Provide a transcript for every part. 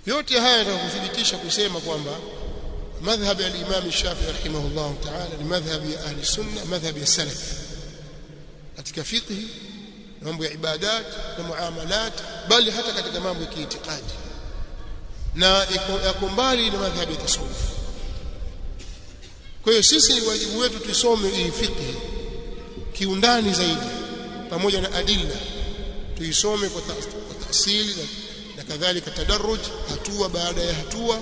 yote haya yanakuthibitisha kusema kwamba madhhabi ya Imam Shafi'i rahimahullah ta'ala ni madhhabi ya ahli sunna, madhhabi ya salaf katika fiqh, mambo ya ibadat na muamalat, bali hata katika mambo ya kiitikadi, na yako mbali na madhhabi ya tasawuf. Kwa hiyo sisi wajibu wetu tusome hii fiqh kiundani zaidi pamoja na adilla, tuisome kwa tafsiri na kadhalika tadarruj, hatua baada ya hatua,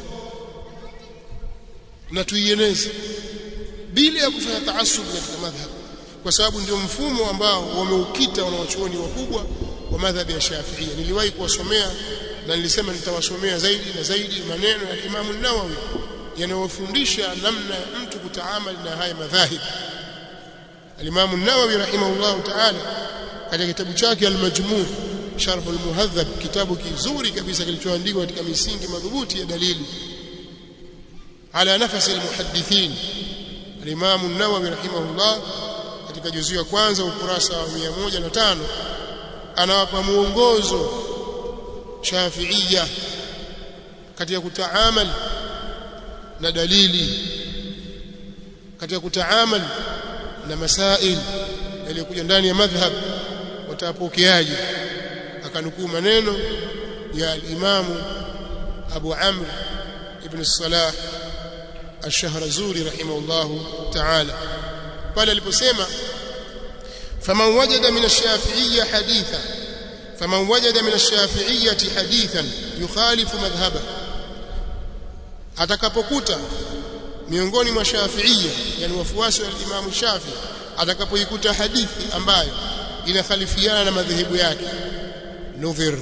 na tuieneze bila ya kufanya taasub katika madhhab, kwa sababu ndio mfumo ambao wameukita wanawachuoni wakubwa wa madhhabi ya Shafi'ia. Niliwahi kuwasomea na nilisema nitawasomea zaidi na zaidi maneno ya Imam an-Nawawi yanayofundisha namna ya mtu kutaamali na haya madhahib. Al-Imam an-Nawawi rahimahullah ta'ala katika kitabu chake al-Majmu' Sharh al-Muhadhab, kitabu kizuri kabisa kilichoandikwa katika misingi madhubuti ya dalili ala nafasi al-muhaddithin, al-Imam an-Nawawi rahimahullah katika juzuu ya kwanza ukurasa wa 105 anawapa muongozo Shafi'iyya katika kutaamal na dalili, katika kutaamal na masail yaliyokuja ndani ya madhhab watapokeaje. Akanukuu maneno ya al-Imam Abu Amr ibn Salah al-Shahrazuri rahimahullah ta'ala pale aliposema faman wajada min ash-Shafi'iyya hadithan faman wajada min ash-Shafi'iyyati hadithan yukhalifu madhhaba, atakapokuta miongoni mwa Shafi'iyya, yani wafuasi wa Imam Shafi'i, atakapoikuta hadithi ambayo inakhalifiana na madhehebu yake, nudhir,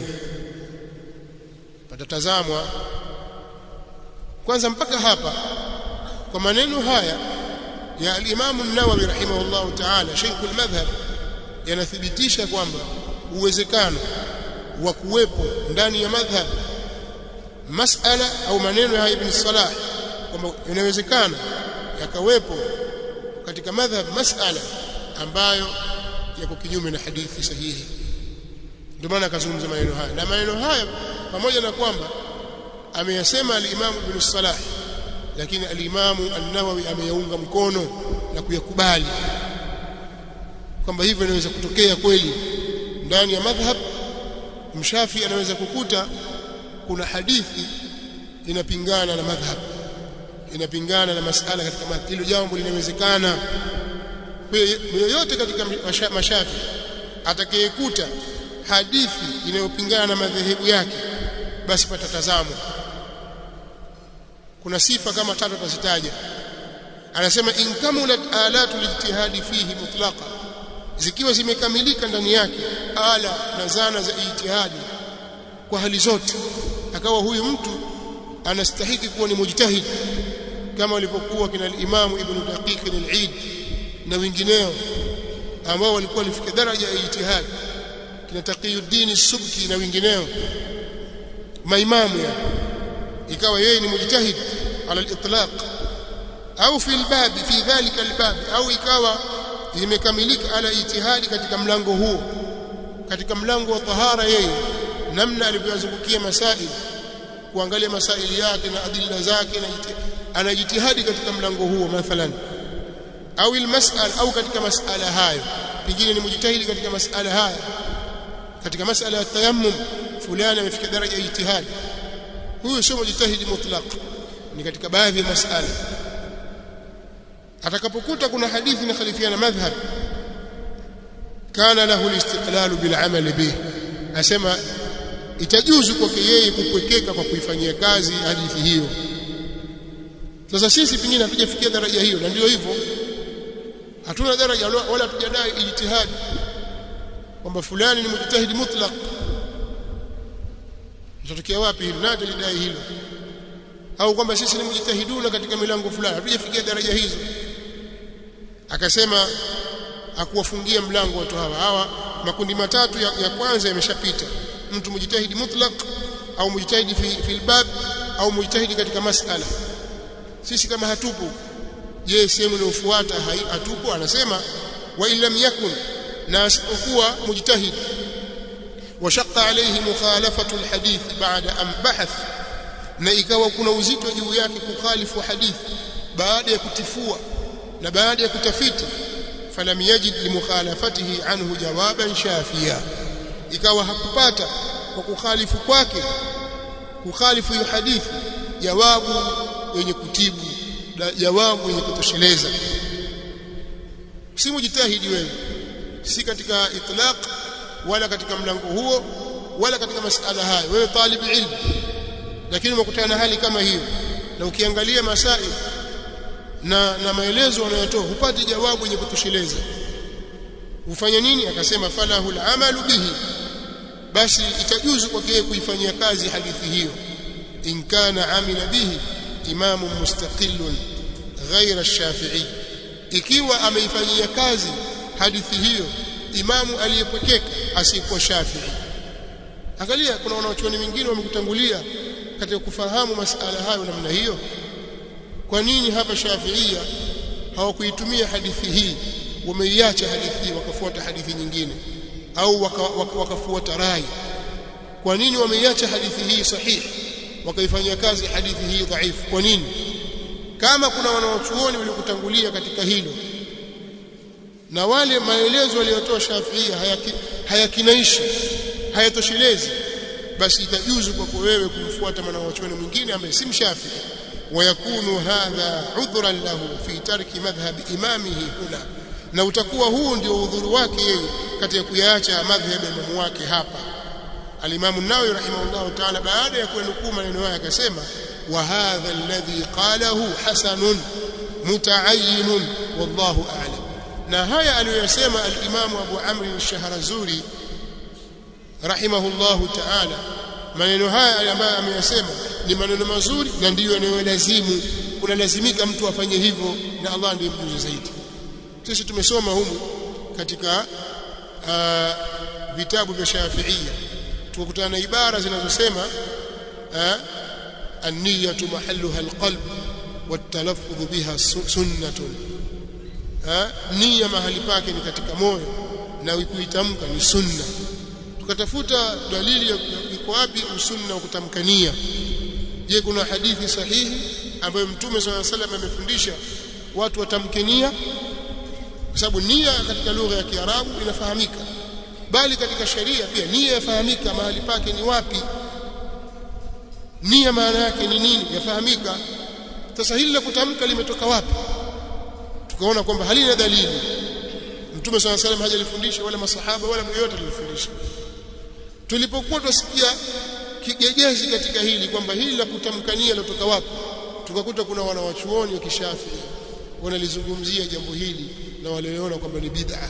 patatazamwa kwanza. Mpaka hapa kwa maneno haya ya al-Imam an-Nawawi rahimahullah ta'ala, Sheikh al-Madhhab, yanathibitisha kwamba uwezekano wa kuwepo ndani ya madhhab masala au maneno ya Ibn Salah, kwamba inawezekana yakawepo katika madhhab masala ambayo yako kinyume na hadithi sahihi. Ndio maana akazungumza maneno haya, na maneno haya pamoja na kwamba ameyasema al-Imam Ibn Salah, lakini al-Imam an-Nawawi ameyaunga mkono na kuyakubali kwamba hivyo inaweza kutokea kweli ndani ya madhhab. Mshafi anaweza kukuta kuna hadithi inapingana na madhhab, inapingana na masala katika madhhab, hilo jambo linawezekana. Kwa hiyo yoyote katika mashafi atakayekuta hadithi inayopingana na madhehebu yake, basi patatazamwa. Kuna sifa kama 3 tazitaja. Anasema in kamulat alatu lijtihadi fihi mutlaqa, zikiwa zimekamilika ndani yake ala na zana za ijtihadi kwa hali zote, akawa huyu mtu anastahili kuwa ni mujtahid kama walipokuwa kina al-Imam Ibn Daqiq al-Eid na wengineo ambao walikuwa walifika daraja ya ijtihad, kina Taqiyuddin as-Subki na wengineo maimamu, ikawa yeye ni mujtahid ala al-itlaq, au fi al-bab fi dhalika al-bab, au ikawa imekamilika ala ijtihadi katika mlango huo, katika mlango wa tahara, yeye namna alivyozungukia masail, kuangalia masaili yake na adilla zake, na anajitihadi katika mlango huo mathalan, au al-mas'ala, au katika mas'ala hayo pengine ni mujtahidi katika mas'ala haya, katika mas'ala ya tayammum fulani amefika daraja ya ijtihad, huyo sio mujtahidi mutlaq, ni katika baadhi ya mas'ala. Atakapokuta kuna hadithi inakhalifiana madhhab, kana lahu al-istiqlal bil amal bih, asema itajuzu kwake yeye kupwekeka kwa kuifanyia kazi hadithi hiyo. Sasa sisi pengine hatujafikia daraja hiyo, na ndio hivyo, hatuna daraja wala hatujadai ijtihad kwamba fulani ni mujtahid mutlaq. Tutatokea wapi hilo? Nani lidai hilo? Au kwamba sisi ni mujtahiduna katika milango fulani, hatujafikia daraja hizo. Akasema akuwafungia mlango watu hawa makundi matatu ya kwanza yameshapita: mtu mujtahidi mutlaq, au mujtahidi fi albab, au mujtahidi katika mas'ala. Sisi kama hatupo, je, sehemu inayofuata hatupo? Anasema wa illam yakun, na asipokuwa mujtahid, wa shaqqa alayhi mukhalafatu alhadith ba'da an bahath na ikawa kuna uzito juu yake kukhalifu hadithi baada ya kutifua na baada ya kutafiti, falam yajid limukhalafatihi anhu jawaban shafiya, ikawa hakupata kwa kukhalifu kwake, kukhalifu hiyo hadithi jawabu yenye kutibu, jawabu yenye kutosheleza. Si mujitahidi wewe, si katika itlaq wala katika mlango huo wala katika masala haya, wewe talib ilmu, lakini umekutana na hali kama hiyo, na ukiangalia masail na maelezo wanayotoa hupati jawabu yenye kutosheleza, ufanye nini? Akasema falahu al-amalu bihi, basi itajuzu kwake yeye kuifanyia kazi hadithi hiyo, in kana amila bihi imamun mustaqillun ghayra ash-shafi'i, ikiwa ameifanyia kazi hadithi hiyo imamu aliyepekeka asiyekuwa Shafi'i. Angalia, kuna wanachuoni wengine wamekutangulia katika kufahamu masala hayo namna hiyo. Kwa nini hapa Shafi'ia hawakuitumia hadithi hii, wameiacha hadithi hii wakafuata hadithi nyingine, au wakafuata rai? Kwa nini wameiacha hadithi hii sahihi wakaifanyia kazi hadithi hii dhaifu? Kwa nini? Kama kuna wanachuoni waliokutangulia katika hilo na wale maelezo aliyotoa Shafi'ia hayakinaishi, hayatoshelezi, basi itajuzu kwako wewe kumfuata mwanachuoni mwingine ambaye si Shafi'i, ويكون هذا عذرا له في ترك مذهب إمامه هنا, na utakuwa huu ndio udhuru wake yeye katika kuyaacha madhhabu ya imamu wake hapa. Al-Imam an-Nawawi rahimahullah ta'ala baada ya kunukuu maneno haya akasema, wa hadha alladhi qalahu hasanun muta'ayyin wallahu a'lam. Na haya aliyosema al-Imam Abu Amr al-Shahrazuri rahimahullah ta'ala, maneno haya ambayo ameyasema ni maneno mazuri na ndiyo yanayolazimu, kuna lazimika mtu afanye hivyo, na Allah ndiye mjuzi zaidi. Sisi tumesoma humu katika vitabu vya Shafi'ia, tukutana na ibara zinazosema an-niyyatu mahalluha al-qalb wat-talaffuz biha sunnatun, nia mahali pake ni katika moyo na kuitamka ni sunna. Tukatafuta dalili iko wapi usunna wa kutamka nia. Je, kuna hadithi sahihi ambayo Mtume صلى الله عليه وسلم amefundisha watu watamke nia? Kwa sababu nia katika lugha ya Kiarabu inafahamika, bali katika sharia pia nia yafahamika mahali pake ni wapi, nia maana yake ni nini yafahamika. Sasa hili la kutamka limetoka wapi? Tukaona kwamba halina dalili. Mtume صلى الله عليه وسلم hajalifundisha wala masahaba wala mtu yote alifundisha. Tulipokuwa tusikia kigegezi katika hili kwamba hili la kutamkania latoka wapi, tukakuta kuna wanawachuoni wa Kishafi wanalizungumzia jambo hili na waliona kwamba ni bid'a.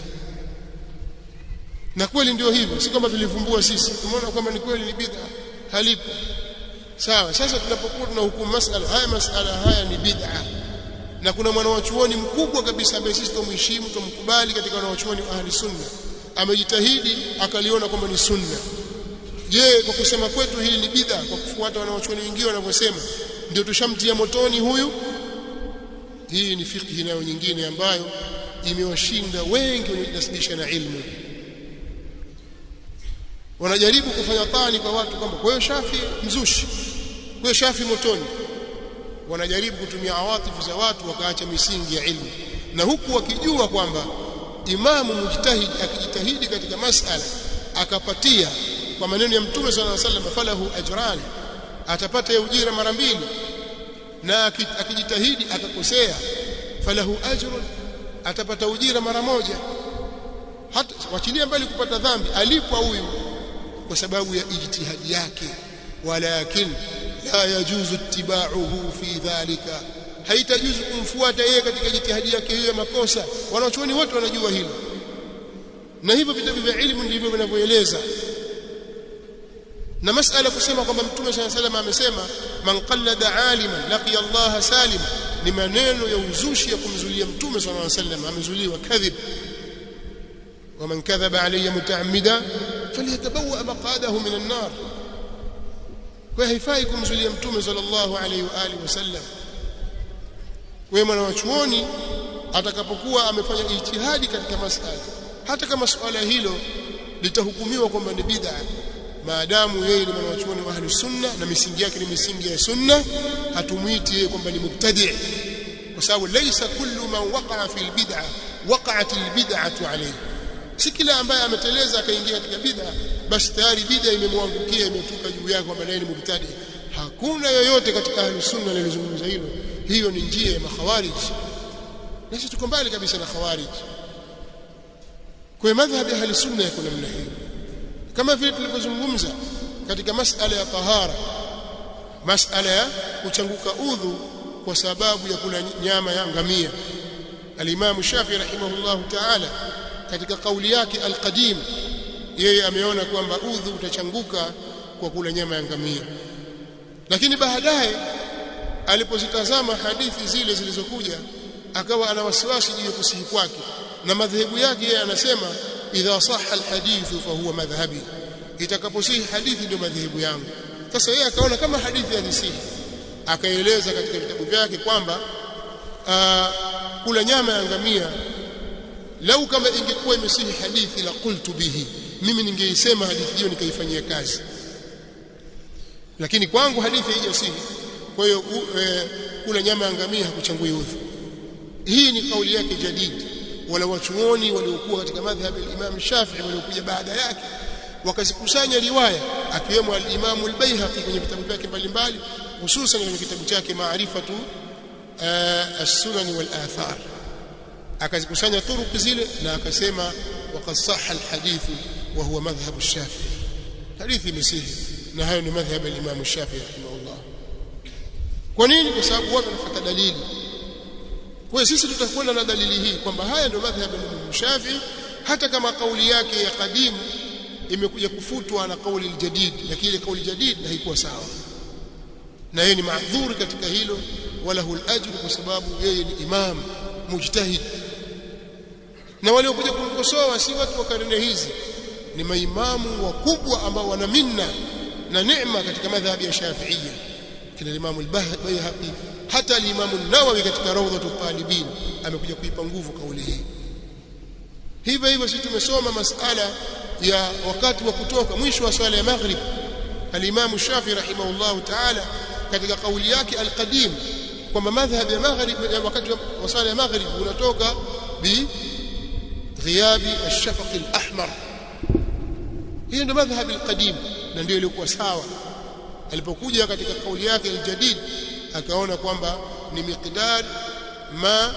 Na kweli ndio hivyo, si kwamba tulivumbua sisi, tumeona kwamba ni kweli ni bid'a, halipo. Sawa, sasa tunapokuwa tunahukumu masala haya ni bid'a, na kuna mwanachuoni mkubwa kabisa ambaye sisi tumheshimu, tumkubali katika wanachuoni wa ahli sunna, amejitahidi akaliona kwamba ni sunna. Je, kwa kusema kwetu hili ni bid'a, kwa kufuata wanachuoni wengine wanavyosema, ndio tushamtia motoni huyu? Hii ni fikhi nayo nyingine ambayo imewashinda wengi wanaojinasibisha na ilmu. Wanajaribu kufanya tani kwa watu kwamba kwa hiyo Shafi mzushi, kwa hiyo Shafi motoni. Wanajaribu kutumia awatifu za watu wakaacha misingi ya ilmu, na huku wakijua kwamba imamu mujtahid akijitahidi katika masala akapatia kwa maneno ya Mtume صلى الله عليه وسلم, falahu ajran, atapata ujira mara mbili, na akijitahidi akakosea falahu ajrun, atapata ujira mara moja. Hata wachilia mbali kupata dhambi, alipwa huyu kwa sababu ya ijtihadi yake. Walakin la yajuzu ittiba'uhu fi dhalika, haitajuzu kumfuata yeye katika ijtihadi yake hiyo ya makosa. Wanachuoni wote wanajua hilo, na hivyo vitabu vya ilmu ndivyo vinavyoeleza. Na masala kusema kwamba Mtume صلى الله عليه وسلم amesema man qallada aliman laqiya Allah salima, ni maneno ya uzushi ya kumzulia Mtume صلى الله عليه وسلم, amezuliwa kadhib. wa man kadhaba alayya muta'ammida falyatabawa maqadahu min an-nar. Kwa haifai kumzulia Mtume sallallahu alayhi wa alihi wasallam. Wewe mwanachuoni atakapokuwa amefanya ijtihadi katika masala, hata kama swala hilo litahukumiwa kwamba ni bid'a, maadamu yeye ni mwanachuoni wa ahli sunna na misingi yake ni misingi ya sunna, hatumuiti yeye kwamba ni mubtadi', kwa sababu laysa kullu man waqa'a fil bid'ah waqa'at al bid'atu alayhi. Si kila ambaye ameteleza akaingia katika bid'a basi tayari bid'a imemwangukia, imetuka juu yake kwamba yeye ni mubtadi'. Hakuna yoyote katika ahli sunna aliyozungumza hilo. Hiyo ni njia ya makhawarij, na sisi tuko mbali kabisa na khawarij. Kwa madhhabi ya ahli sunna yako namna hiyo, kama vile tulivyozungumza katika masala ya tahara, masala ya kuchanguka udhu kwa sababu ya kula nyama ya ngamia. Al-Imam Shafi'i rahimahullahu ta'ala katika kauli yake al-Qadim, yeye ameona kwamba udhu utachanguka kwa kula nyama ya ngamia, lakini baadaye alipozitazama hadithi zile zilizokuja akawa ana wasiwasi juu ya kusihi kwake, na madhehebu yake yeye anasema idha sahha alhadithu fa huwa madhhabi, itakaposihi hadithi ndio madhehebu yangu. Sasa yeye akaona kama hadithi hadisihi, akaeleza katika vitabu vyake kwamba kula nyama ya ngamia lau kama ingekuwa imesihi hadithi la qultu bihi, mimi ningeisema hadithi hiyo nikaifanyia kazi, lakini kwangu hadithi haijasihi. Kwa hiyo kula nyama ya ngamia hakuchangui udhu. Hii ni kauli yake jadid. Wala wachuoni waliokuwa katika madhhabi ya Imam Shafi'i waliokuja baada yake wakazikusanya riwaya, akiwemo al-Imam al-Baihaqi kwenye vitabu vyake mbalimbali, hususan kwenye kitabu chake Ma'rifatu as-Sunan wal Athar, akazikusanya turuq zile na akasema waqad sahha al-hadith wa huwa madhhab ash-Shafi'i, hadithi imesihi, na hayo ni madhhab ya Imam Shafi'i rahimahullah. Kwa nini? Kwa sababu watu wanafuata dalili. Kwa hiyo sisi tutakwenda na dalili hii kwamba haya ndio madhhabu ya Imam Shafi'i, hata kama kauli yake ya qadim imekuja kufutwa na kauli al-jadid, lakini ile kauli jadid haikuwa sawa, na yeye ni maadhuri katika hilo, wala hul ajru, kwa sababu yeye ni imam mujtahid. Na waliokuja kumkosoa si watu wa karne hizi, ni maimamu wakubwa ambao wana minna na neema katika madhhabi ya Shafi'iyya, kina Imam al-Baihaqi, hata al-Imam an-Nawawi katika Rawdhatu Talibin amekuja kuipa nguvu kauli hii. Hivyo hivyo sisi tumesoma masala ya wakati wa kutoka mwisho wa swala ya maghrib, al-Imam Shafi'i rahimahullahu ta'ala katika kauli yake al-Qadim kwamba madhhab ya maghrib wakati wa swala ya maghrib unatoka bi ghiyabi ash-shafaq al-ahmar. Hiyo ndio madhhab al-Qadim na ndio ilikuwa sawa. Alipokuja katika kauli yake al-jadid akaona kwamba ni miqdar ma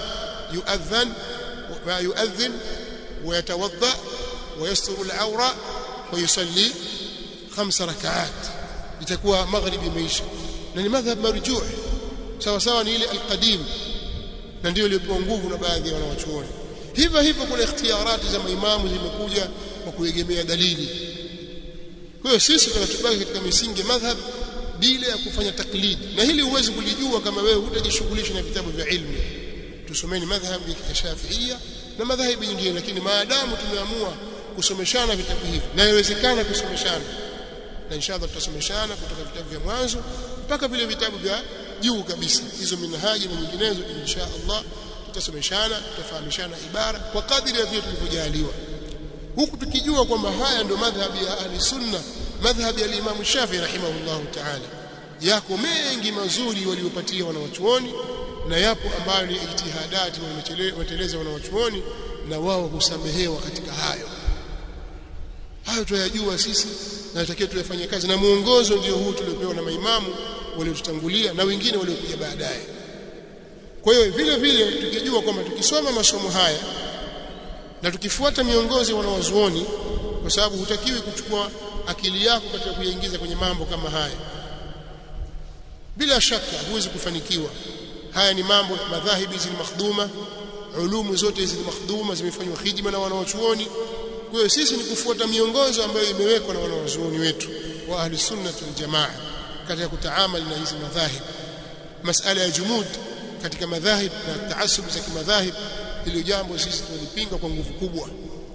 yuadhan wa yatawadda wa yasturu al-awra wa yusalli 5 rak'at, itakuwa maghrib imeisha, na ni madhhab marjuh sawa sawa ni ile al-Qadim, na ndio iliyopewa nguvu na baadhi ya wanawachuoni. Hivyo hivyo kuna ikhtiyarati za maimamu zimekuja kwa kuegemea dalili. Kwa hiyo sisi tunatubaki katika misingi madhhab bila ya kufanya taklid, na hili huwezi kulijua kama wewe hutajishughulisha na vitabu vya ilmu. Tusomeni madhhab ya Shafi'iyya na madhhabu nyingine, lakini maadamu tumeamua kusomeshana vitabu hivi, na inawezekana kusomeshana, na inshallah tutasomeshana kutoka vitabu vya mwanzo mpaka vile vitabu vya juu kabisa, hizo minhaji na nyinginezo, inshallah tutasomeshana, tutafahamishana ibara kwa kadiri ya vile tulivyojaliwa, huku tukijua kwamba haya ndio madhhabi ya ahli sunna, madhhabi ya Imam Shafi'i rahimahullahu ta'ala. Yako mengi mazuri waliopatia wanawachuoni, na yapo ambayo ni ijtihadati wameteleza wanawachuoni, na wao husamehewa katika hayo. Hayo tunayajua sisi na natakiwa tuyafanye kazi, na muongozo ndio huu tuliopewa na maimamu waliotutangulia na wengine waliokuja baadaye. Kwa hiyo vile vile tukijua kwamba tukisoma masomo haya na tukifuata miongozo ya wanawazuoni, kwa sababu hutakiwi kuchukua akili yako katika kuyaingiza kwenye mambo kama haya, bila shaka huwezi kufanikiwa. Haya ni mambo, madhahibi hizi ni makhduma, ulumu zote hizi ni makhduma, zimefanywa khidma na wanawachuoni. Kwa hiyo sisi ni kufuata miongozo ambayo imewekwa na wanawazuoni wetu wa ahli sunna wal jamaa katika kutaamali na hizi madhahib. Masala ya jumud katika madhahib na taasub za kimadhahib, hilo jambo sisi tunalipinga kwa nguvu kubwa.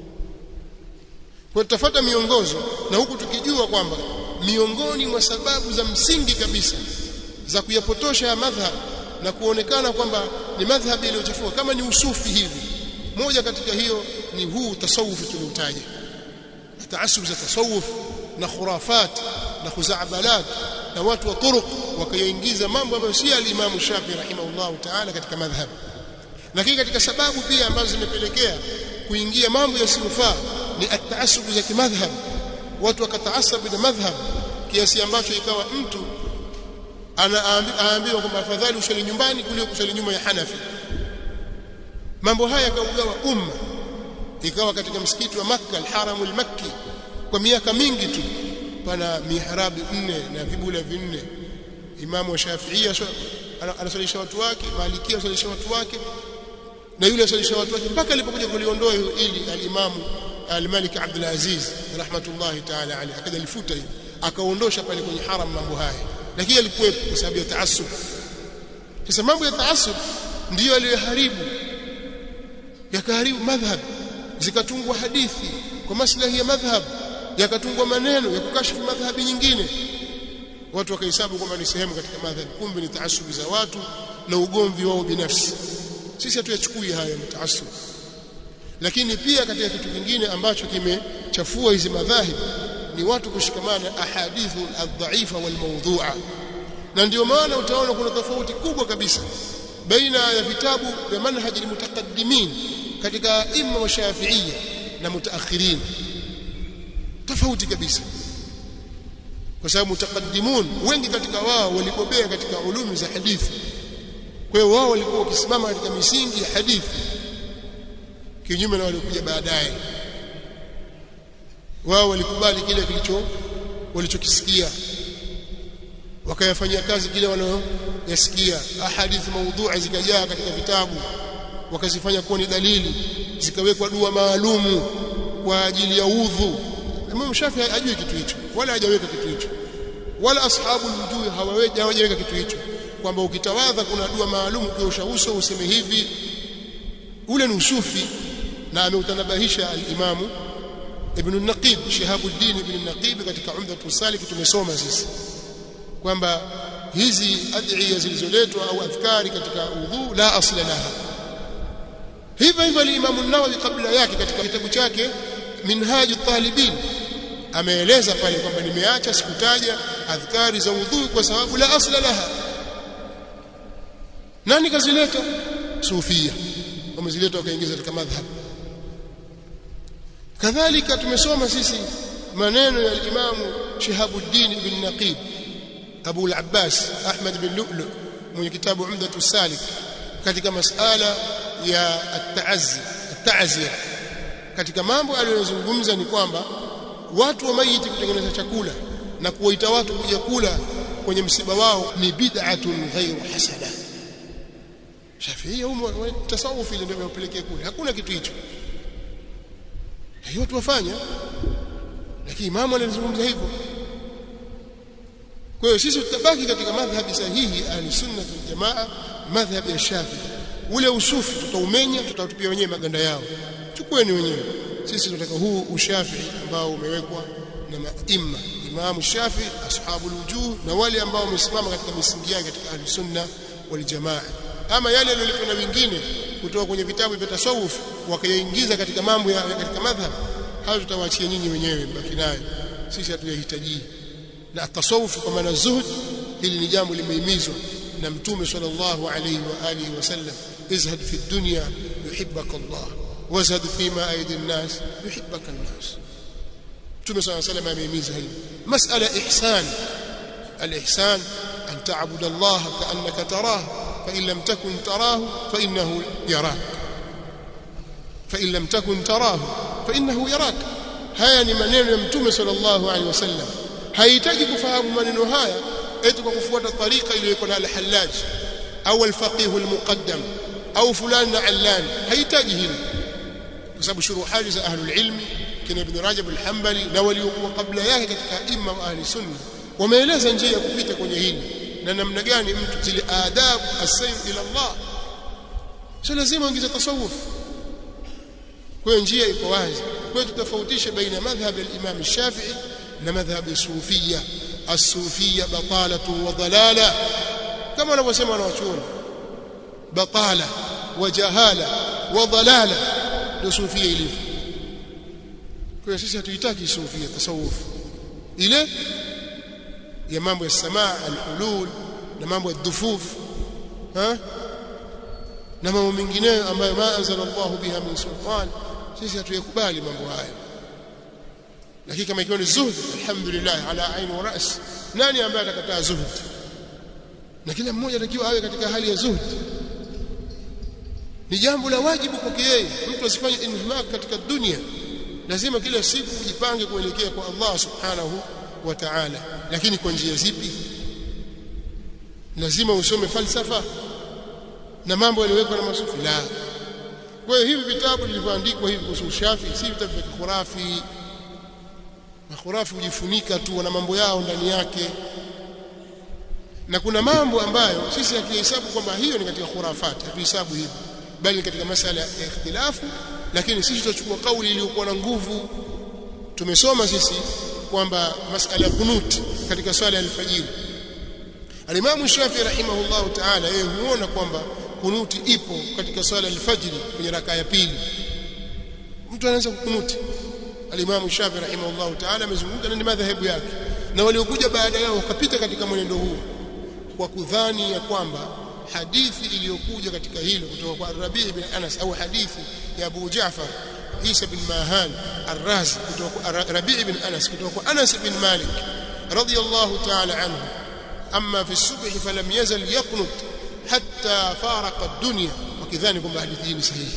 Kwa tutafuata miongozo, na huku tukijua kwamba miongoni mwa sababu za msingi kabisa za kuyapotosha ya madhhab na kuonekana kwamba ni madhhabi iliyochafua kama ni usufi hivi, moja katika hiyo ni huu tasawuf tuliotaja, taasub za tasawuf na khurafat na khuzabalat na watu wa turuq wakayaingiza mambo ambayo si al-Imam Shafi'i rahimahullah ta'ala katika madhhab. Lakini katika sababu pia ambazo zimepelekea kuingia mambo yasiyofaa ni at-ta'assub za kimadhhab. Watu wakataasabu na madhhab kiasi ambacho ikawa mtu anaambiwa kwamba afadhali usali nyumbani kuliko kusali nyuma ya Hanafi. Mambo haya yakaugawa umma, ikawa katika msikiti wa Makka al-Haram al-Makki kwa miaka mingi tu pana mihrabi 4 na vibula 4. Imamu wa Shafi'ia anasalisha watu wake, Malikia anasalisha watu wake, na yule anasalisha watu wake mpaka alipokuja kuliondoa ili al-Imamu al-Malik Abdul Aziz rahmatullahi ta'ala alayhi akaja lifuta hiyo akaondosha pale kwenye haram mambo haya, lakini alikuwepo kwa sababu ya taassub. Sasa mambo ya taassub ndiyo aliyoharibu, yakaharibu madhhab, zikatungwa hadithi kwa maslahi ya madhhab, yakatungwa maneno ya kukashifu madhhabi nyingine, watu wakahesabu kwamba ni sehemu katika madhhab, kumbe ni taassub za watu na ugomvi wao binafsi. Sisi hatuyachukui haya mtaassub. Lakini pia katika kitu kingine ambacho kimechafua hizi madhahib ni watu kushikamana ahadithu al-dha'ifa wal-mawdhu'a. Na ndio maana utaona kuna tofauti kubwa kabisa baina ya vitabu vya manhaji al-mutaqaddimin katika imma wa Shafi'iyya na mutaakhirin, tofauti kabisa, kwa sababu mutaqaddimun wengi katika wao walibobea katika ulumi za hadithi. Kwa hiyo wao walikuwa wakisimama katika misingi ya hadithi, kinyume na waliokuja baadaye. Wao walikubali kile walichokisikia, wakayafanyia kazi kile wanaoyasikia. Ahadithi maudhu'a zikajaa katika vitabu, wakazifanya kuwa ni dalili, zikawekwa dua maalumu kwa ajili ya udhu. Imam Shafi'i hajui kitu hicho, wala hajaweka kitu hicho, wala ashabu al-wujuh hawajaweka kitu hicho, kwamba ukitawadha kuna dua maalumu ukiosha uso useme hivi. Ule ni usufi, na ameutanabahisha al-Imam Ibn al-Naqib, Shihabuddin Ibn al-Naqib katika Umdatul Salik. Tumesoma sisi kwamba hizi adhiya zilizoletwa au adhkari katika udhu la asla laha. Hivyo al-Imam an-Nawawi kabla yake katika kitabu chake Minhajut Talibin ameeleza pale kwamba nimeacha sikutaja adhkari za udhu kwa sababu la asla laha. Nani kazileta? Sufia wamezileta wakaingiza katika madhhab. Kadhalika tumesoma sisi maneno ya Imam Shihabuddin Ibn Naqib Abu al-Abbas Ahmad bin Lu'lu mwenye kitabu Umdatus Salik katika masala ya at-ta'ziya. Katika mambo aliyozungumza ni kwamba watu wa maiti kutengeneza chakula na kuwaita watu kuja kula kwenye msiba wao ni bid'atun ghairu hasana. Shafi'i au tasawufi ndio wapelekea kule, hakuna kitu hicho, hiyo tuwafanya, lakini imamu anazungumza hivyo. Kwa hiyo sisi tutabaki katika madhhabi sahihi ahli-sunna wal jamaa, madhhabi ya Shafi'i. Ule usufi tutaumenya, tutatupia wenyewe maganda yao, chukueni wenyewe. Sisi tunataka huu ushafi'i ambao umewekwa na maimma, Imam Shafi'i, ashabul wujuh, na wale ambao wamesimama katika misingi yake katika ahli-sunna wal jamaa. Ama yale yaliyoletwa na wengine kutoka kwenye vitabu vya tasawuf wakayaingiza katika mambo ya katika madhhab, hayo tutawaachia nyinyi wenyewe, mbaki nayo, sisi hatuyahitaji. Na tasawuf kwa maana zuhud, hili ni jambo limehimizwa na Mtume sallallahu alayhi wa alihi wasallam, izhad fi dunya yuhibbaka Allah wazhad fima aidi an-nas yuhibbaka an-nas. Mtume sallallahu alayhi wasallam amehimiza hili masala ihsan. Al-ihsan an ta'budu Allah ka'annaka tarahu فإن لم تكن تراه فإنه يراك فإن لم تكن تراه فإنه يراك. haya ni maneno ya Mtume sallallahu alaihi wasallam. Haihitaji kufahamu maneno haya eti kwa kufuata tarika iliyokuwa na al-Hallaj au al-Faqih al-Muqaddam au fulani na Allan, haihitaji hili, kwa sababu shuruhali za ahlul ilmi kina Ibn Rajab al-Hanbali na waliokuwa kabla yake katika imma wa ahli sunna wameeleza njia ya kupita kwenye hili na namna gani mtu zile adabu as-sayr ila Allah. Sio lazima uingize tasawuf, kwa njia iko wazi. Kwa tutafautishe baina madhhab al-Imam Shafi'i na madhhab as-Sufiyya. As-Sufiyya batalatu wa dalala, kama wanavyosema wanawachuoni, batala wa jahala wa dalala ndio Sufiyya ilivyo. Kwa sisi hatuitaki Sufiyya tasawuf, ile ya mambo ya samaa al-hulul na mambo ya dhufuf na mambo mengineyo ambayo ma anzalallahu biha min sultan, sisi hatuyakubali mambo hayo. Lakini kama ikiwa ni zuhd, alhamdulillah ala aini wa ras. Nani ambaye atakataa zuhd? Na kila mmoja atakiwa awe katika hali ya zuhd. Ni jambo la wajibu kwake yeye. Mtu asifanye inhmak katika dunia, lazima kila siku ujipange kuelekea kwa Allah subhanahu wa ta'ala. Lakini kwa njia zipi? Lazima usome falsafa na mambo yaliyowekwa na masufi? La. Kwa hiyo hivi vitabu vilivyoandikwa hivi kuhusu Shafi si vitabu vya khurafi. Makhurafi hujifunika tu na mambo yao ndani yake, na kuna mambo ambayo sisi hatuhesabu kwamba hiyo ni katika khurafati, hatuhesabu hivi, bali katika masala ya ikhtilafu. Lakini sisi tutachukua kauli iliyokuwa na nguvu. Tumesoma sisi kwamba masala ya kunut katika swala ya alfajiri, al-Imam Shafi rahimahullahu ta'ala yeye huona kwamba kunuti ipo katika swala ya alfajiri kwenye rakaa ya pili. Mtu anaweza kukunuti. Al-Imam Shafi rahimahullahu ta'ala amezungumza na madhahabu yake, na waliokuja baada yao wakapita katika mwenendo huu kwa kudhani ya kwamba hadithi iliyokuja katika hilo kutoka kwa Rabi' ibn Anas au hadithi ya Abu Ja'far Isa bin Mahan Ar-Razi kutoka kwa Rabi' ibn Anas kutoka kwa Anas bin Malik radiyallahu ta'ala anhu, amma fi as-subh falam yazal yaqnut hatta faraqa ad-dunya, wakidhani kwamba hadithi hii ni sahihi.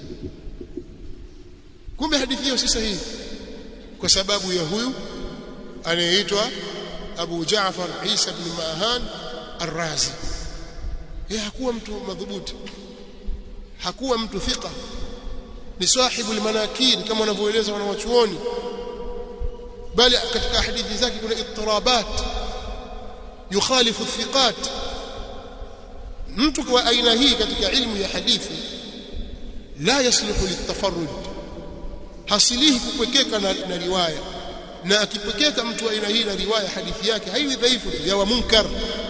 Kumbe hadithi hiyo si sahihi kwa sababu ya huyu anayeitwa Abu Ja'far Isa bin Mahan Ar-Razi. Yeye hakuwa mtu madhubuti, hakuwa mtu thika, ni sahibu al-manakir kama wanavyoeleza wanawachuoni, bali katika hadithi zake kuna ittirabat yukhalifu thiqat. Mtu kwa aina hii katika ilmu ya hadithi la yaslihu litafarrud, hasilihi kupekeka na riwaya, na akipekeka mtu aina hii na riwaya hadithi yake haiwi dhaifu ya wa munkar.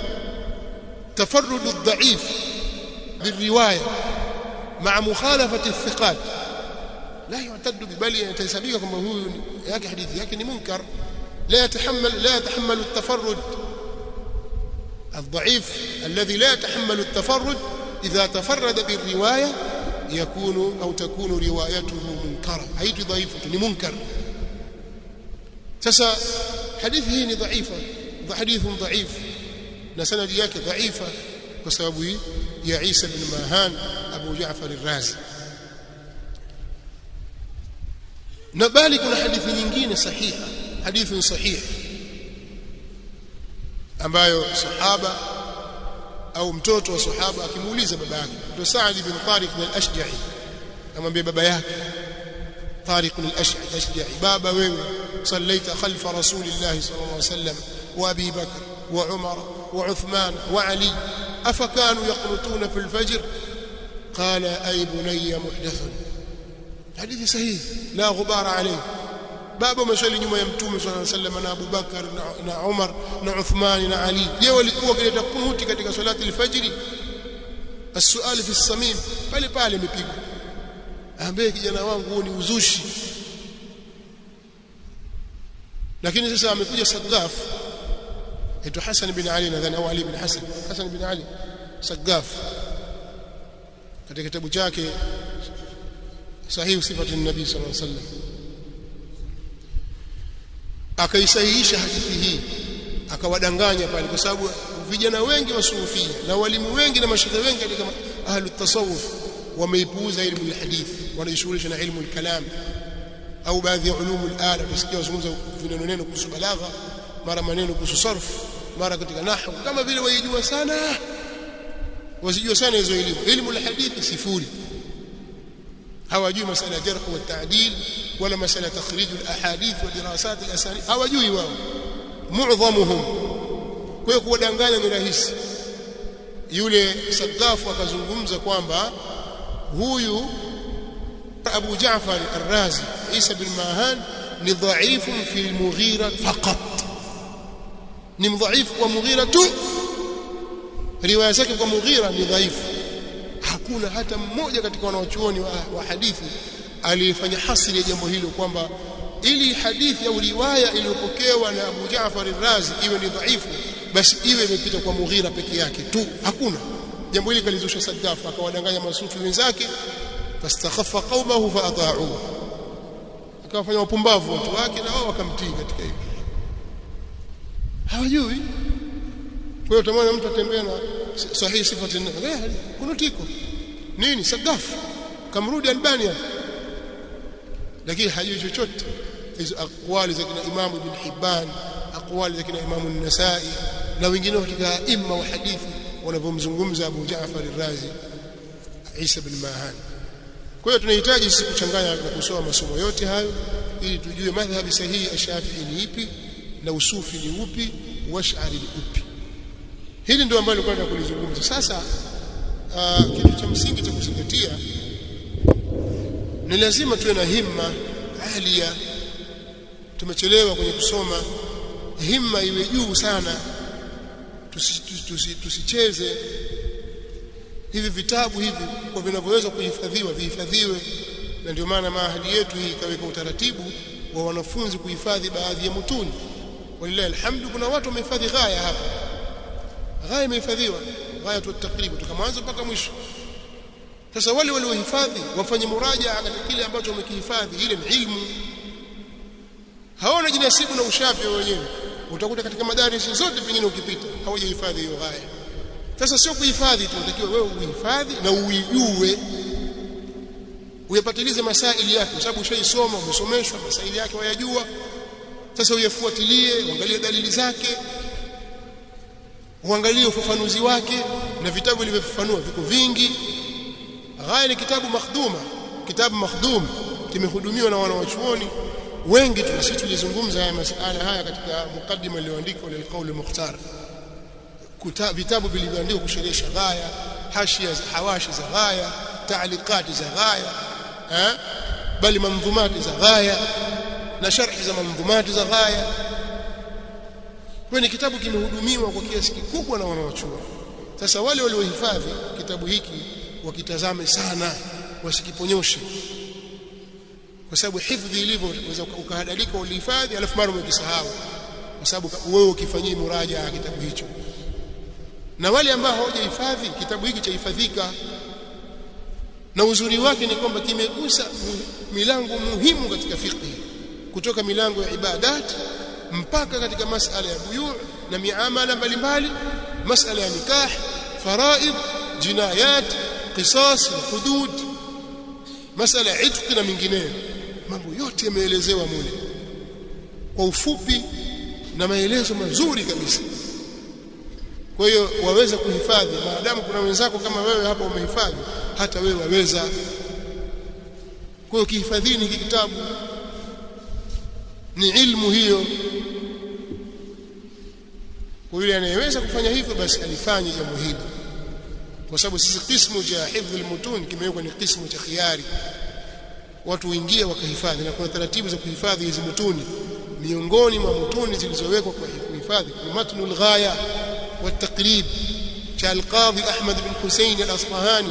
تفرد الضعيف بالروايه مع مخالفه الثقات لا يعتد بل يتسبيك كما هو yake hadithi yake ni munkar, لا يتحمل التفرد. الضعيف الذي لا يتحمل التفرد اذا تفرد بالروايه يكون او تكون روايته منكره، هيجي ضعيف ni munkar. Sasa hadithi hii ni dhaifa, hadithun dhaif na sanadi yake dhaifa kwa sababu ya Isa bin Mahan Abu Ja'far Ar-Razi. Na bali kuna hadithi nyingine sahiha, hadithi sahih ambayo sahaba au mtoto wa sahaba akimuuliza baba yake, ndio Sa'd bin Tariq al-Ashja'i, amwambia baba yake Tariq al-Ashja'i, baba wewe sallaita khalfa rasulillahi sallallahu alayhi wasallam wa Abi Bakr wa Umar وعثمان وعلي أفكانوا يقنطون في الفجر؟ قال أي بني محدث. حديث صحيح لا غبار عليه. بابا مسwali nyuma ya mtume صلى الله عليه وسلم na Abu Bakar na Umar na Uthman na Ali, je walikuwa kileta kunuti katika salati al-fajr? السؤال في الصميم pale pale imepigwa. Ambaye kijana wangu huo ni uzushi. Lakini sasa amekuja Sagaf ito Hasan bin Ali nadhani au Ali bin Hasan bin Ali Sagaf katika kitabu chake Sahih Sifatu Nabii sallallahu alaihi wasallam akaisahihisha hadithi hii, akawadanganya pale, kwa sababu vijana wengi wa sufia na walimu wengi na mashaikh wengi katika ahlu tasawuf wameipuuza ilmu alhadith, wanajishughulisha na ilmu alkalam au baadhi ya ulumu al-ala. Tusikia wazungumza vineno kuhusu balagha, mara maneno kuhusu sarf, mara katika nahwu, kama vile wajijua sana, wazijua sana hizo elimu. Ilmu alhadithi sifuri, hawajui masala ya jarh wa ta'dil wala masala takhrij alahadith wa dirasat alasanid, hawajui wao muadhamuhum. Kwa hiyo kuwadanganya ni rahisi. Yule Sadafu akazungumza kwamba huyu Abu Ja'far Ar-Razi Isa bin Mahan ni dhaifu fi al-Mughira faqat, ni mdhaifu kwa Mughira tu, riwaya zake kwa Mughira ni dhaifu. Hakuna hata mmoja katika wanaochuoni wa hadithi aliyefanya hasri ya jambo hilo kwamba ili hadithi au riwaya iliyopokewa na Abu Jaafar al-Razi iwe ni dhaifu, basi iwe imepita kwa Mughira peke yake tu. Hakuna jambo hili kalizusha Saddaf, akawadanganya masufi wenzake, fastakhaffa qaumahu fa ata'uhu, akawafanya wapumbavu watu wake na wao wakamtii katika hilo. Hawajui. Kwa hiyo utamwona mtu atembea na sahihi sifati kunutiko nini Saddaf kamrudi Albania, lakini hajui chochote. Hizo aqwali za kina Imam Ibn Hibban, aqwali za kina Imam An-Nasa'i na wengine katika imma wa hadithi wanapomzungumza Abu Jaafar al-Razi Isa bin Mahan. Kwa hiyo tunahitaji sisi kuchanganya na kusoma masomo yote hayo ili tujue madhhabi sahihi ya Shafi'i ni ipi na usufi ni upi, wash'ari ni upi. Hili ndio ambalo nilikuwa nataka kulizungumza. Sasa kitu cha msingi cha kuzingatia ni lazima tuwe na himma alia. Tumechelewa kwenye kusoma, himma iwe juu sana. Tusicheze hivi vitabu hivi kwa vinavyoweza kuhifadhiwa vihifadhiwe, na ndio maana mahali yetu hii ikaweka utaratibu wa wanafunzi kuhifadhi baadhi ya mutuni. Wallahi alhamdu, kuna watu wamehifadhi ghaya hapa. Ghaya imehifadhiwa, ghaya tu takriban kutoka mwanzo mpaka mwisho. Sasa wale waliohifadhi wafanye murajaa katika kile ambacho wamekihifadhi, ile ni ilmu. Hawana jinasibu na ushafi wenyewe. Utakuta katika madarasa zote pengine ukipita hawajahifadhi hiyo ghaya. Sasa sio kuhifadhi tu, unatakiwa wewe uhifadhi na uijue, uyapatilize masaili yake, kwa sababu ushaisoma, umesomeshwa masaili yake wayajua. Sasa uyafuatilie, uangalie dalili zake, uangalie ufafanuzi wake, na vitabu vilivyofafanua viko vingi. Ghaya ni kitabu makhduma, kitabu makhdum kimehudumiwa na wanawachuoni wengi tu. Sisi tulizungumza haya masuala haya katika mukaddima iliyoandikwa na al-Qawl al-Mukhtar. Vitabu vilivyoandikwa kusherehesha ghaya, hashia za hawashi za ghaya, taalikati za ghaya, bali manzumati za ghaya na sharhi za manzumati za ghaya. Kwa ni kitabu kimehudumiwa kwa kiasi kikubwa na wanawachuoni. Sasa wale waliohifadhi kitabu hiki wakitazame sana, wasikiponyoshe, kwa sababu hifadhi ilivyo unaweza ukahadalika ulihifadhi alafu mara umekisahau, kwa sababu wewe ukifanyia murajaa kitabu hicho. Na wale ambao hawajahifadhi kitabu hiki chahifadhika, na uzuri wake ni kwamba kimegusa milango muhimu katika fiqh, kutoka milango ya ibadat mpaka katika masala ya buyu' na miamala mbalimbali, masala ya nikah, faraid, jinayat, qisas, hudud, masala ya itq na mingineyo. Mambo yote yameelezewa mule kwa ufupi na maelezo mazuri kabisa. Kwa hiyo waweza kuhifadhi, maadamu kuna wenzako kama wewe hapa umehifadhi, hata wewe waweza. Kwa hiyo kihifadhini kitabu, ni ilmu hiyo. Kwa yule anayeweza kufanya hivyo basi alifanye jambo hili, kwa sababu sisi kismu cha hifdhi al-mutun kimewekwa ni kismu cha khiyari. Watu waingia wakahifadhi, na kuna taratibu za kuhifadhi hizo mutuni. Miongoni mwa mutuni zilizowekwa kwa kuhifadhi ni matnul ghaya wa taqrib cha al-Qadhi Ahmad bin Hussein al-Asfahani,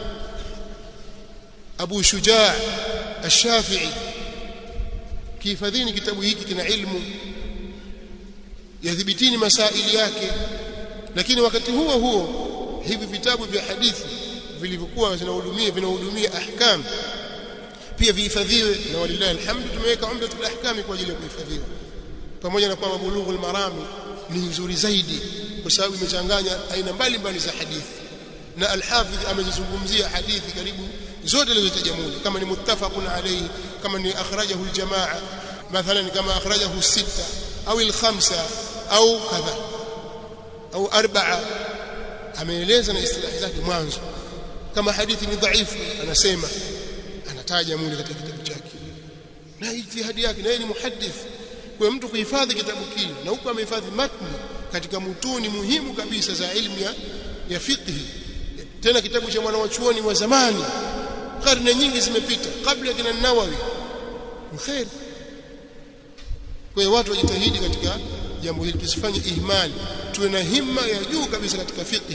Abu Shujaa al-Shafi'i. Kihifadhini kitabu hiki, kina ilmu, yadhibitini masaili yake. Lakini wakati huo huo hivi vitabu vya hadithi vilivyokuwa vinahudumia ahkam pia vihifadhiwe, na walillahi alhamdu tumeweka Umdatul Ahkam kwa ajili ya kuhifadhiwa, pamoja na kwamba Bulughul Marami ni nzuri zaidi kwa sababu imechanganya aina mbalimbali za hadithi, na al-Hafidh amezungumzia hadithi karibu zote zilizotajwa mule, kama ni muttafaqun alayhi, kama ni akhrajahu al-jamaa, mathalan kama akhrajahu as-sitta au al-khamsa au kadha au arba'a, ameeleza na istilahi zake mwanzo. Kama hadithi ni dhaifu anasema, anataja mule katika kitabu chake na ijtihadi yake, na yeye ni muhaddith. Kwa mtu kuhifadhi kitabu kile na huko amehifadhi matni katika mutuni muhimu kabisa za ilmu ya fiqh, tena kitabu cha mwanachuoni wa zamani, karne nyingi zimepita kabla ya kina Nawawi, khair. Kwa hiyo watu wajitahidi katika jambo hili, tusifanye ihmali, tuwe na himma ya juu kabisa katika fiqh.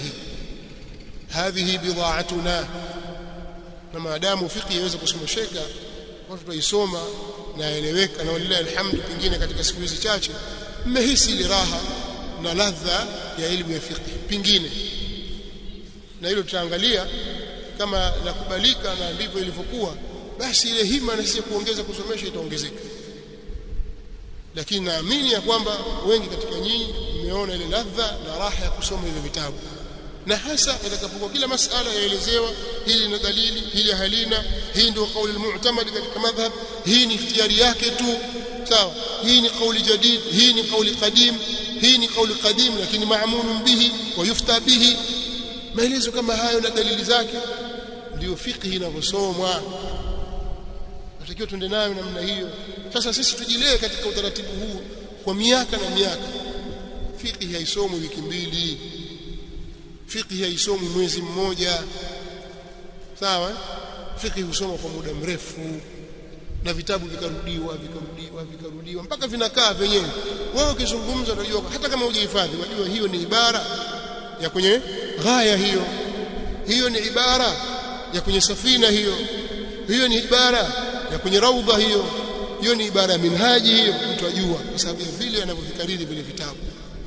Hadhihi bid'atuna, na maadamu fiqh iweze kusomesheka watu tuisoma na eleweka, na wallahi alhamdu, pengine katika siku hizi chache mmehisi ile raha na ladha ya elimu ya fiqh pengine, na hilo tutaangalia kama nakubalika na ndivyo ilivyokuwa, basi ile hima na sisi kuongeza kusomesha itaongezeka. Lakini naamini ya kwamba wengi katika nyinyi mmeona ile ladha na raha ya kusoma ile vitabu, na hasa itakapokuwa kila masala yaelezewa, hili na dalili, hili halina, hii ndio kauli mu'tamad katika madhhab, hii ni ikhtiyari yake tu, sawa, hii ni kauli jadid, hii ni kauli qadim, hii ni kauli qadim lakini ma'munun bihi wa yufta bihi. Maelezo kama hayo na dalili zake ndio fiqh inavyosomwa, natakiwa tuende nayo namna hiyo. Sasa sisi tujilee katika utaratibu huu kwa miaka na miaka. Fiqh haisomwi wiki mbili, fiqh haisomwi mwezi mmoja, sawa. Fiqh husomwa kwa muda mrefu, na vitabu vikarudiwa mpaka vinakaa vyenyewe. Wewe ukizungumza unajua, hata kama hujihifadhi unajua hiyo ni ibara ya kwenye ghaya, hiyo ni ibara ya kwenye safina, hiyo ni ibara ya kwenye raudha, hiyo ni ibara ya minhaji, hiyo mtu ajua kwa sababu ya vile anavyovikariri vile vitabu,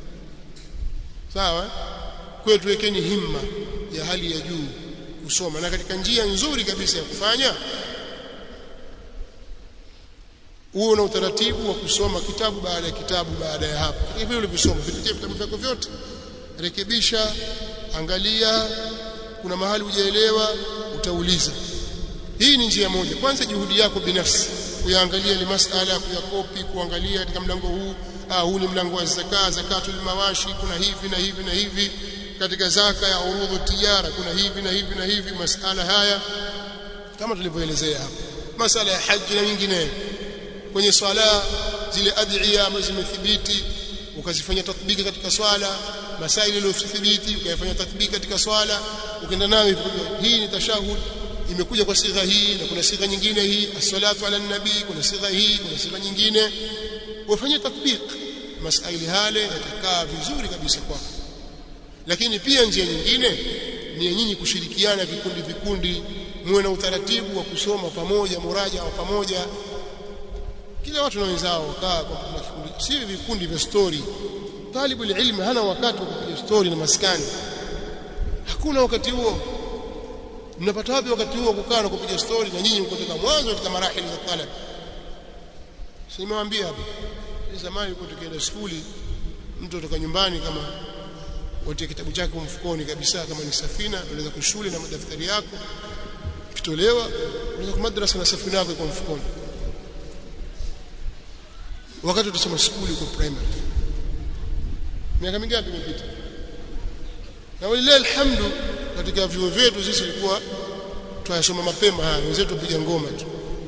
sawa. Kwa hiyo tuwekeni himma ya hali ya juu kusoma, na katika njia nzuri kabisa ya kufanya uwe na utaratibu wa kusoma kitabu baada ya kitabu. Baada ya hapo, katika vile ulivyosoma, vipitie vitabu vyako vyote, rekebisha, angalia, kuna mahali hujaelewa utauliza. Hii ni njia moja. Kwanza juhudi yako binafsi kuyaangalia ile masala, kuyakopi, kuangalia katika mlango huu ni mlango wa zakatul mawashi, kuna hivi na hivi na hivi. Katika zaka ya urudhu tijara kuna hivi na hivi na hivi. Masala haya kama tulivyoelezea hapo, masala ya haji na nyingine. Kwenye swala zile adhiya ambazo zimethibiti ukazifanya tatbiki katika swala, masaili yaliyothibiti ukayafanya tatbiki katika swala, ukaenda nayo. Hii ni tashahud, imekuja kwa sigha hii na kuna sigha nyingine, hii as-salatu ala nabii, kuna sigha hii, kuna sigha nyingine, ufanye tatbiki. Masaili hale yatakaa vizuri kabisa kwako. Lakini pia njia nyingine ni nyinyi kushirikiana vikundi, muwe na utaratibu wa kusoma pamoja, muraja wa pamoja, kila watu na wenzao kaa kwa kikundi, si vikundi vya story. Talibu ilmu hana wakati wa kupiga story na maskani, hakuna wakati huo. Mnapata wapi wakati huo kukaa na kupiga story na nyinyi mko katika mwanzo katika marahili za talab? Simewaambia hapo zamani, ulikuwa tukienda shule, mtu kutoka nyumbani kama wote kitabu chake mfukoni kabisa, kama ni safina unaweza kushule na madaftari yako kitolewa, unaweza kwa madrasa na safina yako kwa mfukoni. Wakati tutasoma shule kwa primary, miaka mingapi imepita? Na walilahi alhamdu, katika vyuo vyetu sisi ilikuwa tunasoma mapema haya, wenzetu piga ngoma tu.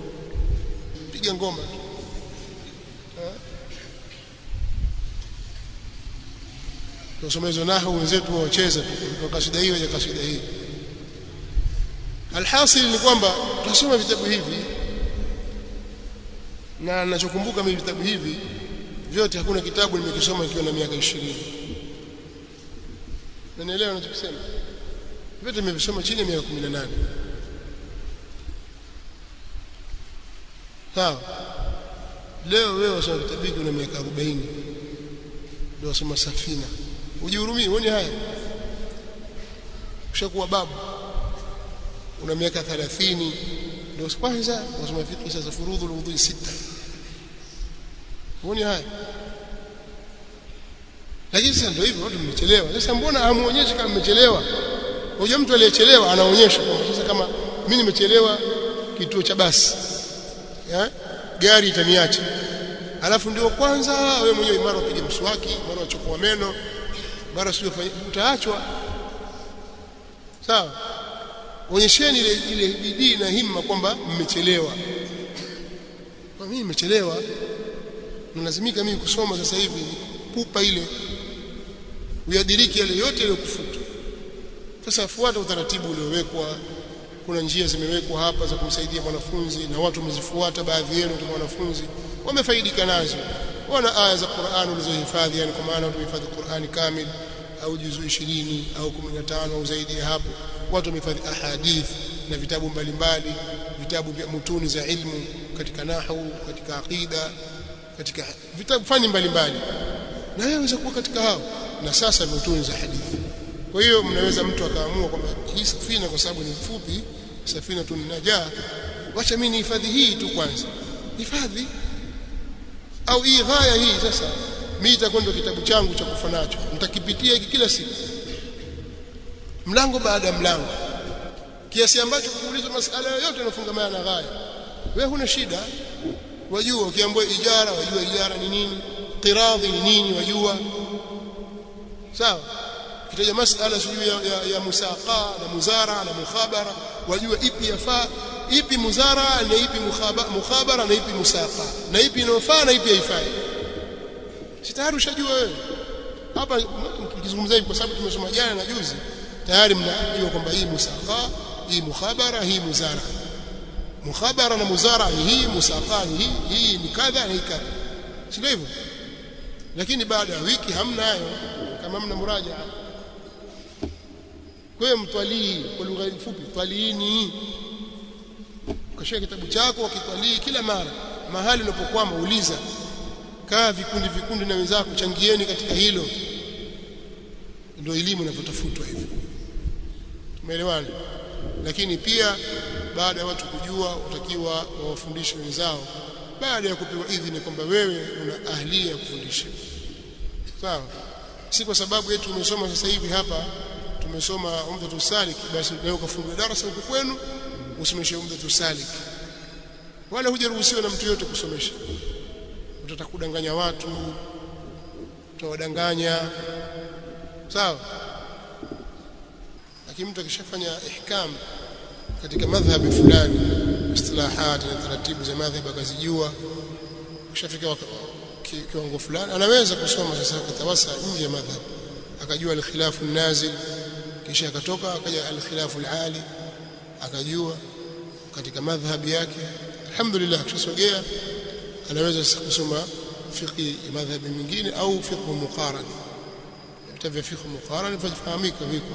Tunasoma hizo nahwu, wenzetu wacheza tu kutoka kasida hiyo ya kasida hii. Alhasil ni kwamba tunasoma vitabu hivi, na ninachokumbuka mimi vitabu hivi vyote hakuna kitabu nimekisoma nikiwa na miaka 20. Unanielewa ninachosema? Vyote nimevisoma chini ya miaka 18. Sawa. Leo wewe unasoma vitabu una miaka 40. Ndio unasoma safina. Ujihurumie, uone haya. Ushakuwa babu. Una miaka 30 ndio kwanza unasoma fiqh sasa, furudhu alwudhu 6. Uone haya. Lakini sasa ndio hivyo, watu mmechelewa. Sasa mbona hamuonyeshi kama mmechelewa? Hoja mtu aliyechelewa anaonyesha kwamba sasa kama mimi nimechelewa kituo cha basi, gari itaniacha. Alafu ndio kwanza wewe mwenyewe mara upige mswaki, mara uchokoa meno, mara sio utaachwa. Sawa? Onyesheni ile bidii na himma kwamba mmechelewa. Kwa mimi nimechelewa, nalazimika mimi kusoma sasa hivi, pupa ile uyadiriki yale yote yaliyokufuta. Sasa fuata utaratibu uliowekwa. Kuna njia zimewekwa hapa za kumsaidia mwanafunzi, na watu wamezifuata. Baadhi yenu ndio wanafunzi wamefaidika nazo. Wana aya za Qur'an ulizohifadhi, yani kwa maana tuhifadhi Qur'ani kamili au juzu 20 au 15 au zaidi ya hapo. Watu wamehifadhi ahadith na vitabu mbalimbali, vitabu vya mutuni za ilmu katika nahwu, katika aqida, katika vitabu fani mbalimbali, na yeye anaweza kuwa katika hao, na sasa ndio tunza hadithi. Kwa hiyo mnaweza mtu akaamua kwamba hii safina kwa sababu ni mfupi, safina tunajaa, wacha mimi nihifadhi hii tu kwanza, hifadhi au hii ghaya hii. Sasa mimi itakwenda kitabu changu cha kufa nacho, nitakipitia hiki kila siku mlango baada ya mlango, kiasi ambacho kuuliza masala yote yanafungamana na ghaya wewe huna shida. Wajua ukiambiwa ijara, wajua ijara ni nini, qiradhi ni nini, wajua sawa. Kitaja masala sijui ya musaqa na muzara na mukhabara, wajua ipi yafaa, ipi muzara na ipi mukhabara na ipi musaqa, na ipi inofaa na ipi haifai. Tayari ushajua wewe. Hapa nikizungumza hivi kwa sababu tumesoma jana na juzi, tayari mnajua kwamba hii musaqa, hii mukhabara, hii muzara. Mukhabara na muzara ni hii, musaqa ni hii ni kadha na hii kadha, sio hivyo? Lakini baada ya wiki hamna hayo, kama hamna murajaa. Kwa hiyo mtwalii kwa lugha fupi, twaliini, ukashika kitabu chako ukitwalii kila mara. Mahali unapokwama uliza, kaa vikundi na wenzako, changieni katika hilo. Ndio elimu inapotafutwa hivyo. Tumeelewana? Lakini pia baada ya watu kujua, utakiwa wawafundishe wenzao baada ya kupewa idhini kwamba wewe una ahlia ya kufundisha. Sawa? Si kwa sababu yetu tumesoma sasa hivi hapa, tumesoma Umdatul Salik, basi leo kafungua darasa huko kwenu usomeshe Umdatul Salik. Wala hujaruhusiwa na mtu yote kusomesha. Utatakudanganya watu, utawadanganya. Sawa? Lakini mtu akishafanya ihkam katika madhhabi fulani, istilahat na taratibu za madhhabi akazijua, kishafika kiwango fulani, anaweza kusoma sasa akatawasa nje ya madhhabi, akajua al-khilafu an-nazil, kisha akatoka akaja al-khilafu al-ali, akajua katika madhhabi yake. Alhamdulillah, kishasogea anaweza kusoma fiqh ya madhhabi mingine au fiqh muqaran. Vitabu fiqh muqaran vifahamika viko.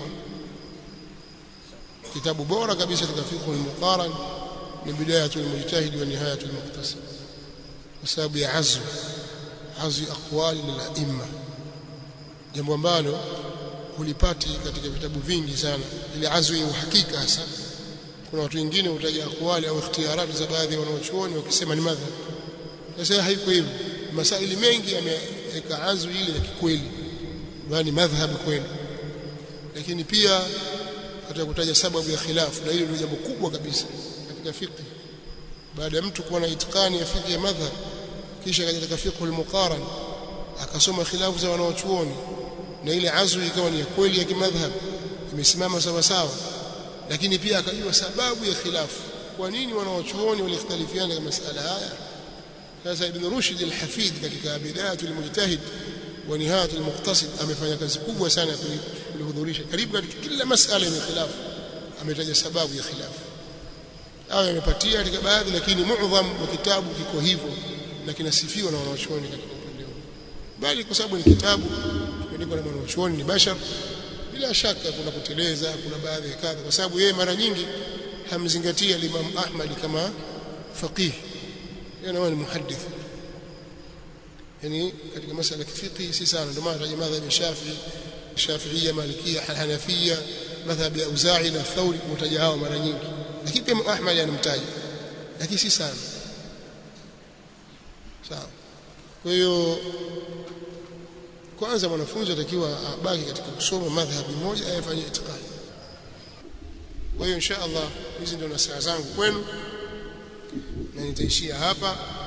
Kitabu bora kabisa katika fiqh al-muqaran ni Bidayatul Mujtahid wa Nihayatul Muqtasid, kwa sababu ya azwi aqwali lil-a'imma, jambo ambalo hulipati katika vitabu vingi sana. Ile azwi ya uhakika hasa. Kuna watu wengine hutaja aqwali au ikhtiyarati za baadhi ya wanachuoni wakisema ni madhhab. Sasa haiko hivyo. Masaili mengi yameweka azwi ile ya kikweli, bali madhhab kweli. Lakini pia katika kutaja sababu ya khilafu, na hilo ndio jambo kubwa kabisa katika fiqh. Baada ya mtu kuwa na itikani ya fiqh ya madhhab, kisha katika fiqh al-muqaran akasoma khilafu za wanachuoni, na ile azwi ikawa ni ya kweli ya kimadhhab, imesimama sawa sawa, lakini pia akajua sababu ya khilafu, kwa nini wanachuoni walikhtalifiana katika masala haya. Sasa Ibn Rushd al-Hafid katika Bidayatul Mujtahid wa Nihayatul Muqtasid amefanya kazi kubwa sana kulihudhurisha karibu katika kila masala ya khilafu, ametaja sababu ya khilafu. Hao yamepatia katika baadhi, lakini muadham wa kitabu kiko hivyo na kinasifiwa na wanachuoni katika upande huo. Bali kwa sababu ni kitabu kimeandikwa na wanachuoni, ni bashar, bila shaka kuna kuteleza, kuna baadhi ya kadha, kwa sababu yeye mara nyingi hamzingatia Imam Ahmad kama faqih, yeye ni muhaddith. Yani katika masala ya fiqh si sana, ndio maana taja madhhabi Shafi'iyya, Malikiyya, Hanafiyya, madhhabi ya Auza'i na Thawri, mtaja hao mara nyingi. Lakini pia Ahmad anamtaja, lakini si sana. Sawa. Kwa hiyo kwanza mwanafunzi atakiwa abaki katika kusoma madhhabi moja, ayafanye itikadi. Kwa hiyo insha Allah hizi ndio nasaha zangu kwenu, na nitaishia hapa.